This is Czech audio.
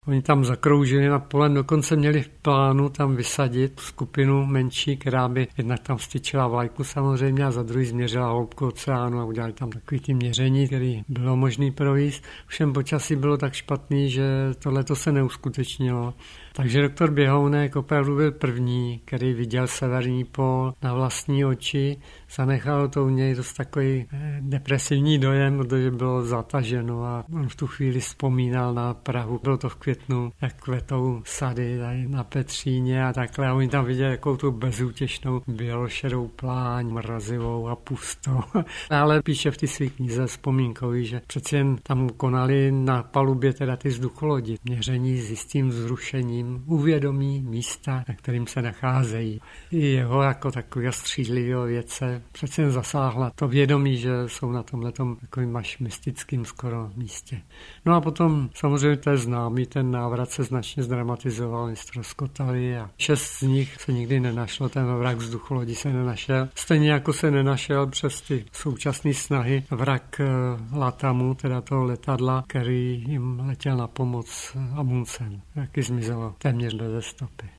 Oni tam zakroužili na pole, dokonce měli v plánu tam vysadit skupinu menší, která by jednak tam vstyčila vlajku samozřejmě a za druhý změřila hloubku oceánu a udělali tam takový ty měření, který bylo možné provést. Všem počasí bylo tak špatný, že tohleto se neuskutečnilo. Takže doktor Běhounek opravdu byl první, který viděl severní pól na vlastní oči. Zanechalo to u něj dost takový depresivní dojem, protože bylo zataženo a on v tu chvíli vzpomínal na Prahu. Bylo to v květnu, jak kvetou sady na Petříně a takhle. A oni tam viděli jakou tu bezútěšnou bělošedou pláň, mrazivou a pustou. Ale píše v té své knize vzpomínkový, že přeci jen tam konali na palubě teda ty vzducholodi. Měření s jistým vzrušením, uvědomí místa, na kterým se nacházejí. I jeho jako takového střízlivého vědce přece jen zasáhla to vědomí, že jsou na tomhletom takovým až mystickým skoro místě. No a potom samozřejmě to je známý, ten návrat se značně zdramatizoval, ztroskotali a 6 z nich se nikdy nenašlo, ten vrak vzducholodi se nenašel. Stejně jako se nenašel přes ty současné snahy vrak Latamu, teda toho letadla, který jim letěl na pomoc Amundsen, taky zmizelo téměř bez stopy.